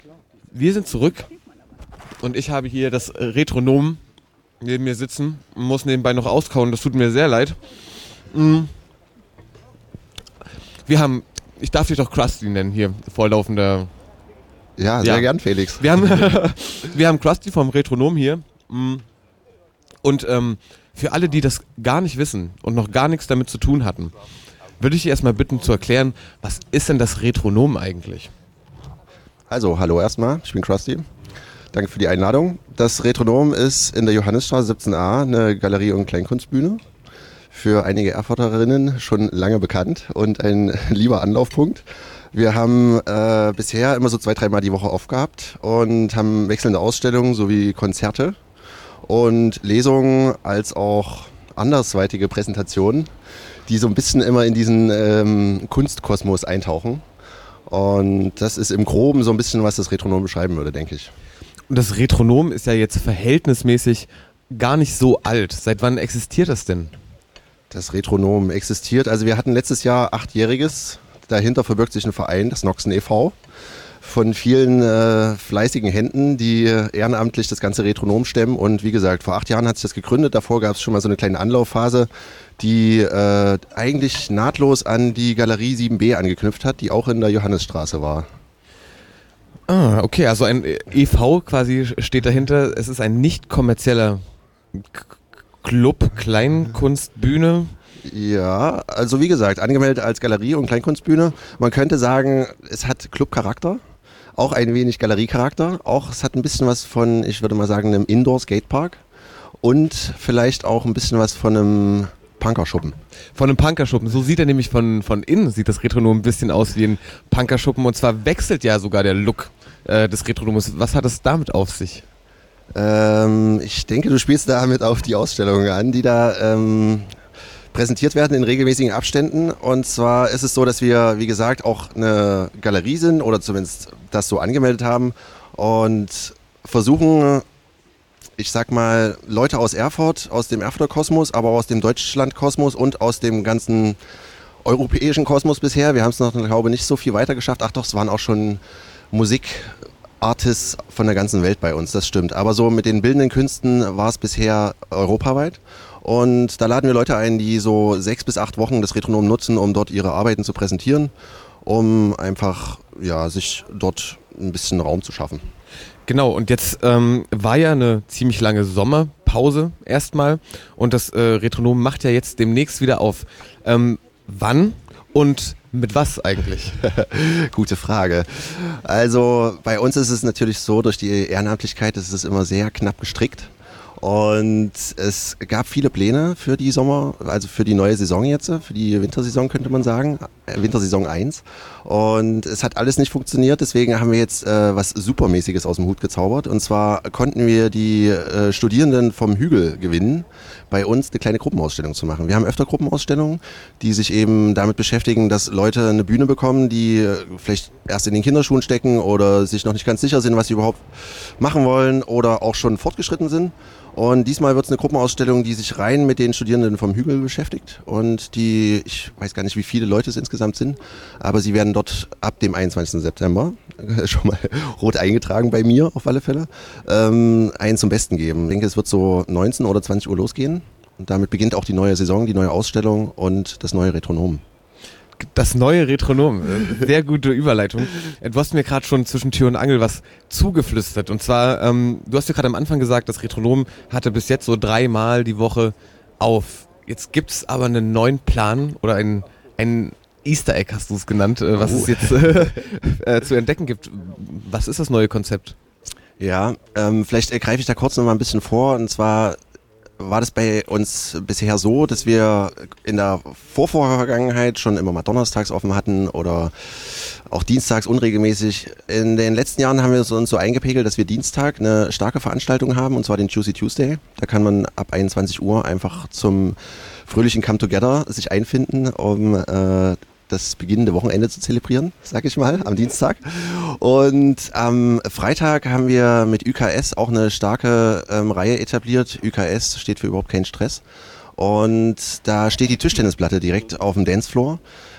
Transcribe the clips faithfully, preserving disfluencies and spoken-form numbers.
Wir sind zurück und ich habe hier das Retronom neben mir sitzen und muss nebenbei noch auskauen. Das tut mir sehr leid. Wir haben, ich darf dich doch Krusty nennen hier, vorlaufender. Ja, sehr ja. gern, Felix. Wir haben, wir haben Krusty vom Retronom hier. Und ähm, für alle, die das gar nicht wissen und noch gar nichts damit zu tun hatten, würde ich dich erstmal bitten zu erklären, was ist denn das Retronom eigentlich? Also, hallo erstmal, ich bin Krusty. Danke für die Einladung. Das Retronom ist in der Johannisstraße siebzehn a eine Galerie- und Kleinkunstbühne. Für einige Erfurterinnen schon lange bekannt und ein lieber Anlaufpunkt. Wir haben äh, bisher immer so zwei, dreimal die Woche aufgehabt und haben wechselnde Ausstellungen sowie Konzerte und Lesungen als auch andersweitige Präsentationen, die so ein bisschen immer in diesen ähm, Kunstkosmos eintauchen. Und das ist im Groben so ein bisschen, was das Retronom beschreiben würde, denke ich. Und das Retronom ist ja jetzt verhältnismäßig gar nicht so alt. Seit wann existiert das denn? Das Retronom existiert, also wir hatten letztes Jahr achtjähriges. Dahinter verbirgt sich ein Verein, das Noxen e V, von vielen äh, fleißigen Händen, die ehrenamtlich das ganze Retronom stemmen. Und wie gesagt, vor acht Jahren hat sich das gegründet. Davor gab es schon mal so eine kleine Anlaufphase, die äh, eigentlich nahtlos an die Galerie sieben b angeknüpft hat, die auch in der Johannisstraße war. Ah, okay, also ein E V quasi steht dahinter. Es ist ein nicht kommerzieller Club, Kleinkunstbühne. Ja, also wie gesagt, angemeldet als Galerie- und Kleinkunstbühne. Man könnte sagen, es hat Clubcharakter, auch ein wenig Galeriecharakter. Auch es hat ein bisschen was von, ich würde mal sagen, einem Indoor-Skatepark und vielleicht auch ein bisschen was von einem Punkerschuppen. Von einem Punkerschuppen. So sieht er nämlich von, von innen, sieht das Retronom ein bisschen aus wie ein Punkerschuppen. Und zwar wechselt ja sogar der Look äh, des Retronoms. Was hat es damit auf sich? Ähm, ich denke, du spielst damit auf die Ausstellungen an, die da ähm, präsentiert werden in regelmäßigen Abständen. Und zwar ist es so, dass wir, wie gesagt, auch eine Galerie sind oder zumindest das so angemeldet haben und versuchen, ich sag mal, Leute aus Erfurt, aus dem Erfurter Kosmos, aber auch aus dem Deutschland-Kosmos und aus dem ganzen europäischen Kosmos bisher. Wir haben es noch, glaube ich, nicht so viel weiter geschafft. Ach doch, es waren auch schon Musikartists von der ganzen Welt bei uns, das stimmt. Aber so mit den bildenden Künsten war es bisher europaweit. Und da laden wir Leute ein, die so sechs bis acht Wochen das Retronom nutzen, um dort ihre Arbeiten zu präsentieren, um einfach ja, sich dort ein bisschen Raum zu schaffen. Genau, und jetzt ähm, war ja eine ziemlich lange Sommerpause erstmal und das äh, Retronom macht ja jetzt demnächst wieder auf. Ähm, wann und mit was eigentlich? Gute Frage. Also bei uns ist es natürlich so, durch die Ehrenamtlichkeit ist es immer sehr knapp gestrickt. Und es gab viele Pläne für die Sommer, also für die neue Saison jetzt, für die Wintersaison könnte man sagen, Wintersaison eins. Und es hat alles nicht funktioniert, deswegen haben wir jetzt äh, was Supermäßiges aus dem Hut gezaubert. Und zwar konnten wir die äh, Studierenden vom Hügel gewinnen, bei uns eine kleine Gruppenausstellung zu machen. Wir haben öfter Gruppenausstellungen, die sich eben damit beschäftigen, dass Leute eine Bühne bekommen, die vielleicht erst in den Kinderschuhen stecken oder sich noch nicht ganz sicher sind, was sie überhaupt machen wollen oder auch schon fortgeschritten sind. Und diesmal wird es eine Gruppenausstellung, die sich rein mit den Studierenden vom Hügel beschäftigt und die, ich weiß gar nicht, wie viele Leute es insgesamt sind, aber sie werden dort ab dem einundzwanzigsten September, schon mal rot eingetragen bei mir auf alle Fälle, ähm, einen zum Besten geben. Ich denke, es wird so neunzehn oder zwanzig Uhr losgehen und damit beginnt auch die neue Saison, die neue Ausstellung und das neue Retronom. Das neue Retronom, sehr gute Überleitung. Du hast mir gerade schon zwischen Tür und Angel was zugeflüstert. Und zwar, ähm, du hast ja gerade am Anfang gesagt, das Retronom hatte bis jetzt so dreimal die Woche auf. Jetzt gibt es aber einen neuen Plan oder ein, ein Easter Egg, hast du es genannt, äh, was oh. es jetzt äh, äh, zu entdecken gibt. Was ist das neue Konzept? Ja, ähm, vielleicht greife ich da kurz noch mal ein bisschen vor. Und zwar war das bei uns bisher so, dass wir in der Vorvorvergangenheit schon immer mal donnerstags offen hatten oder auch dienstags unregelmäßig. In den letzten Jahren haben wir uns so eingepegelt, dass wir Dienstag eine starke Veranstaltung haben, und zwar den Juicy Tuesday. Da kann man ab einundzwanzig Uhr einfach zum fröhlichen Come Together sich einfinden, um äh, das beginnende Wochenende zu zelebrieren, sag ich mal, am Dienstag. Und am Freitag haben wir mit Ü K S auch eine starke ähm, Reihe etabliert. Ü K S steht für überhaupt keinen Stress. Und da steht die Tischtennisplatte direkt auf dem Dancefloor.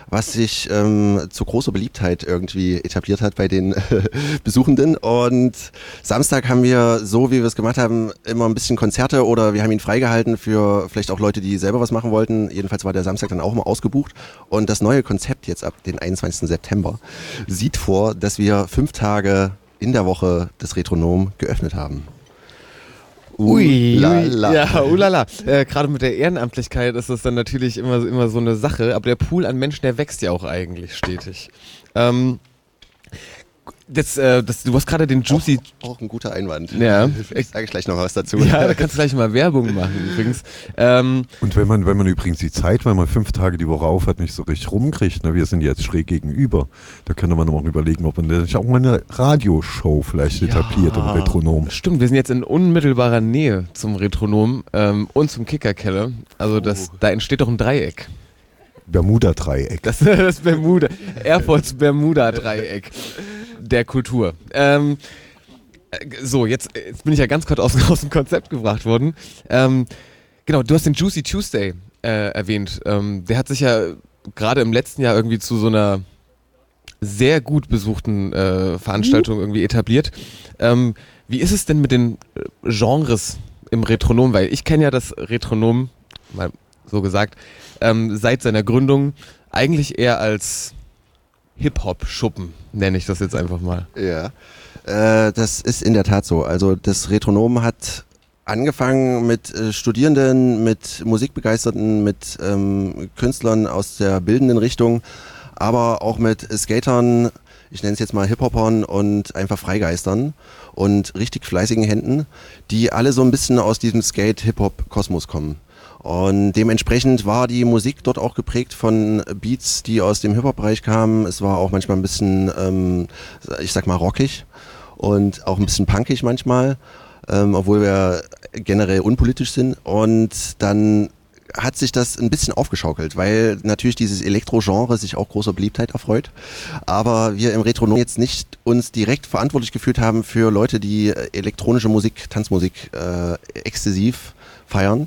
was sich ähm, zu großer Beliebtheit irgendwie etabliert hat bei den äh, Besuchenden. Und Samstag haben wir, so wie wir es gemacht haben, immer ein bisschen Konzerte oder wir haben ihn freigehalten für vielleicht auch Leute, die selber was machen wollten. Jedenfalls war der Samstag dann auch mal ausgebucht. Und das neue Konzept jetzt ab den einundzwanzigsten September sieht vor, dass wir fünf Tage in der Woche das Retronom geöffnet haben. Ui, Ulala. Ja, ulala. Äh, Gerade mit der Ehrenamtlichkeit ist das dann natürlich immer, immer so eine Sache, aber der Pool an Menschen, der wächst ja auch eigentlich stetig. Ähm, das, äh, das, du hast gerade den Juicy... Auch, auch ein guter Einwand. Ja. Ich sage gleich noch was dazu. Ja, da kannst du gleich mal Werbung machen übrigens. Ähm, Und wenn man, wenn man übrigens die Zeit, weil man fünf Tage die Woche auf hat, nicht so richtig rumkriegt, ne? Wir sind jetzt schräg gegenüber, da könnte man auch überlegen, ob man nicht auch mal eine Radioshow vielleicht ja. etabliert im Retronom. Stimmt, wir sind jetzt in unmittelbarer Nähe zum Retronom ähm, und zum Kickerkeller. Also das, oh. da entsteht doch ein Dreieck. Bermuda-Dreieck. Das, das Bermuda, Erfurts Bermuda-Dreieck der Kultur. Ähm, so, jetzt, jetzt bin ich ja ganz kurz aus, aus dem Konzept gebracht worden. Ähm, genau, du hast den Juicy Tuesday äh, erwähnt. Ähm, der hat sich ja gerade im letzten Jahr irgendwie zu so einer sehr gut besuchten äh, Veranstaltung irgendwie etabliert. Ähm, wie ist es denn mit den Genres im Retronom? Weil ich kenne ja das Retronom, mal so gesagt, ähm, seit seiner Gründung eigentlich eher als Hip-Hop-Schuppen, nenne ich das jetzt einfach mal. Ja, äh, das ist in der Tat so. Also das Retronom hat angefangen mit äh, Studierenden, mit Musikbegeisterten, mit ähm, Künstlern aus der bildenden Richtung, aber auch mit Skatern, ich nenne es jetzt mal Hip-Hopern und einfach Freigeistern und richtig fleißigen Händen, die alle so ein bisschen aus diesem Skate-Hip-Hop-Kosmos kommen. Und dementsprechend war die Musik dort auch geprägt von Beats, die aus dem Hip-Hop-Bereich kamen. Es war auch manchmal ein bisschen, ähm, ich sag mal, rockig und auch ein bisschen punkig manchmal, ähm, obwohl wir generell unpolitisch sind. Und dann hat sich das ein bisschen aufgeschaukelt, weil natürlich dieses Elektro-Genre sich auch großer Beliebtheit erfreut. Aber wir im Retronom jetzt nicht uns direkt verantwortlich gefühlt haben für Leute, die elektronische Musik, Tanzmusik äh, exzessiv feiern.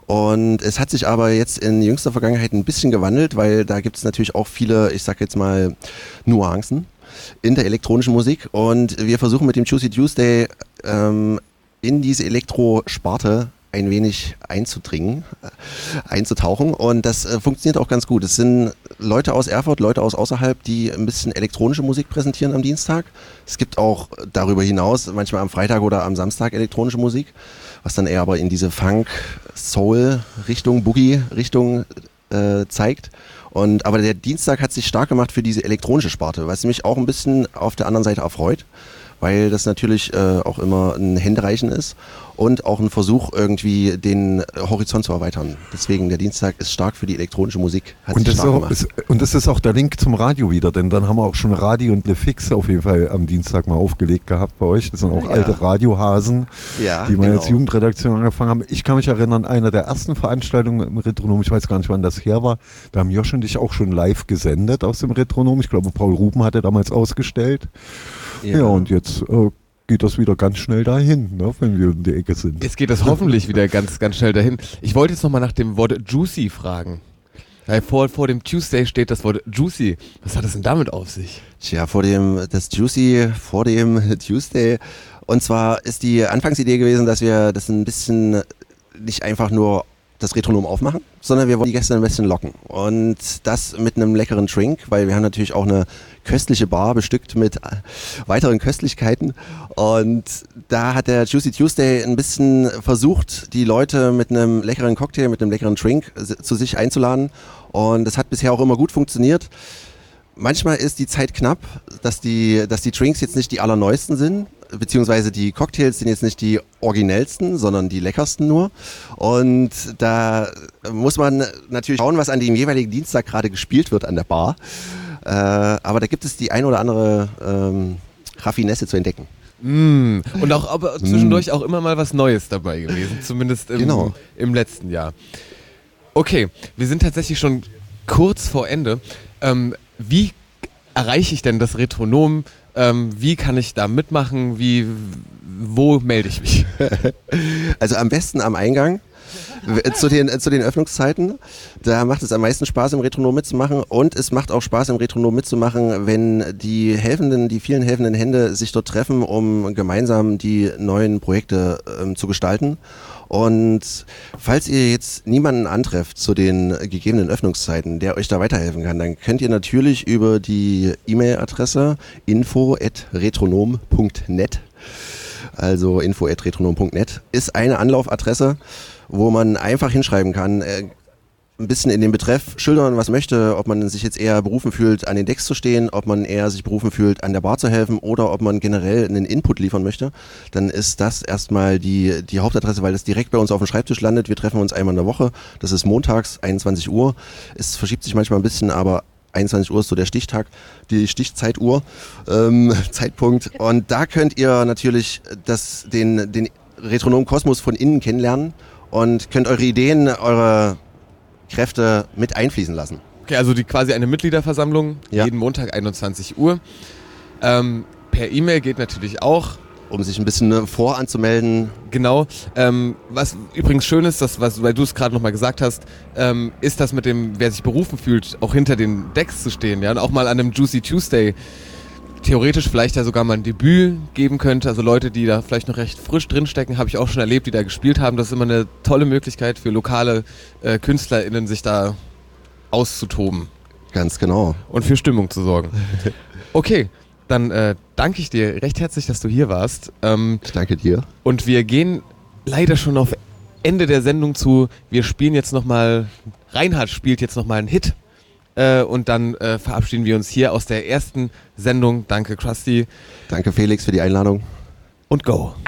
Und es hat sich aber jetzt in jüngster Vergangenheit ein bisschen gewandelt, weil da gibt es natürlich auch viele, ich sag jetzt mal, Nuancen in der elektronischen Musik. Und wir versuchen mit dem Juicy Tuesday ähm, in diese Elektro-Sparte ein wenig einzudringen, einzutauchen. Und das äh, funktioniert auch ganz gut. Es sind Leute aus Erfurt, Leute aus außerhalb, die ein bisschen elektronische Musik präsentieren am Dienstag. Es gibt auch darüber hinaus manchmal am Freitag oder am Samstag elektronische Musik, was dann eher aber in diese Funk, Soul-Richtung, Boogie-Richtung äh, zeigt. Und, aber der Dienstag hat sich stark gemacht für diese elektronische Sparte, was mich auch ein bisschen auf der anderen Seite erfreut, weil das natürlich äh, auch immer ein Händereichen ist und auch ein Versuch, irgendwie den Horizont zu erweitern. Deswegen, der Dienstag ist stark für die elektronische Musik. Hat und, sich das stark auch, gemacht. ist, und das ist auch der Link zum Radio wieder, denn dann haben wir auch schon Radio und Le Fix auf jeden Fall am Dienstag mal aufgelegt gehabt bei euch. Das sind auch ja. alte Radiohasen, ja, die mal genau. als Jugendredaktion angefangen haben. Ich kann mich erinnern, einer der ersten Veranstaltungen im Retronom, ich weiß gar nicht, wann das her war, da haben Josh und ich auch schon live gesendet aus dem Retronom. Ich glaube, Paul Ruben hatte damals ausgestellt. Ja, ja und jetzt äh, geht das wieder ganz schnell dahin, ne, wenn wir in der Ecke sind. Jetzt geht das hoffentlich wieder ganz, ganz schnell dahin. Ich wollte jetzt nochmal nach dem Wort Juicy fragen. Weil vor, vor dem Tuesday steht das Wort Juicy. Was hat es denn damit auf sich? Tja, vor dem, das Juicy, vor dem Tuesday. Und zwar ist die Anfangsidee gewesen, dass wir das ein bisschen nicht einfach nur das Retronom aufmachen, sondern wir wollen die Gäste ein bisschen locken. Und das mit einem leckeren Drink, weil wir haben natürlich auch eine köstliche Bar bestückt mit weiteren Köstlichkeiten. Und da hat der Juicy Tuesday ein bisschen versucht, die Leute mit einem leckeren Cocktail, mit einem leckeren Drink zu sich einzuladen. Und das hat bisher auch immer gut funktioniert. Manchmal ist die Zeit knapp, dass die, dass die Drinks jetzt nicht die allerneuesten sind, beziehungsweise die Cocktails sind jetzt nicht die originellsten, sondern die leckersten nur. Und da muss man natürlich schauen, was an dem jeweiligen Dienstag gerade gespielt wird an der Bar. Äh, aber da gibt es die ein oder andere ähm, Raffinesse zu entdecken. Mm. Und auch aber zwischendurch mm. auch immer mal was Neues dabei gewesen, zumindest im, genau. im letzten Jahr. Okay, wir sind tatsächlich schon kurz vor Ende. Ähm, wie erreiche ich denn das Retronom? Ähm, wie kann ich da mitmachen? Wie, wo melde ich mich? Also am besten am Eingang. zu den, zu den Öffnungszeiten. Da macht es am meisten Spaß, im Retronom mitzumachen. Und es macht auch Spaß, im Retronom mitzumachen, wenn die helfenden, die vielen helfenden Hände sich dort treffen, um gemeinsam die neuen Projekte ähm, zu gestalten. Und falls ihr jetzt niemanden antrefft zu den gegebenen Öffnungszeiten, der euch da weiterhelfen kann, dann könnt ihr natürlich über die E-Mail-Adresse info at retronom punkt net, also info at retronom punkt net, ist eine Anlaufadresse, wo man einfach hinschreiben kann, äh, ein bisschen in den Betreff schildern, was möchte, ob man sich jetzt eher berufen fühlt, an den Decks zu stehen, ob man eher sich berufen fühlt, an der Bar zu helfen oder ob man generell einen Input liefern möchte, dann ist das erstmal die, die Hauptadresse, weil das direkt bei uns auf dem Schreibtisch landet. Wir treffen uns einmal in der Woche, das ist montags, einundzwanzig Uhr. Es verschiebt sich manchmal ein bisschen, aber einundzwanzig Uhr ist so der Stichtag, die Stichzeituhr, ähm, Zeitpunkt. Und da könnt ihr natürlich das, den, den Retronom-Kosmos von innen kennenlernen und könnt eure Ideen, eure Kräfte mit einfließen lassen. Okay, also die quasi eine Mitgliederversammlung, ja. jeden Montag einundzwanzig Uhr. Ähm, per E-Mail geht natürlich auch. Um sich ein bisschen voranzumelden. Genau. Ähm, was übrigens schön ist, dass, was, weil du es gerade nochmal gesagt hast, ähm, ist das mit dem, wer sich berufen fühlt, auch hinter den Decks zu stehen. Ja? Und auch mal an einem Juicy Tuesday theoretisch vielleicht ja sogar mal ein Debüt geben könnte. Also Leute, die da vielleicht noch recht frisch drinstecken, habe ich auch schon erlebt, die da gespielt haben. Das ist immer eine tolle Möglichkeit für lokale äh, KünstlerInnen, sich da auszutoben. Ganz genau. Und für Stimmung zu sorgen. Okay, dann äh, danke ich dir recht herzlich, dass du hier warst. Ähm, ich danke dir. Und wir gehen leider schon auf Ende der Sendung zu. Wir spielen jetzt nochmal, Reinhard spielt jetzt nochmal einen Hit. Äh, und dann äh, verabschieden wir uns hier aus der ersten Sendung. Danke, Krusty. Danke, Felix, für die Einladung. Und go.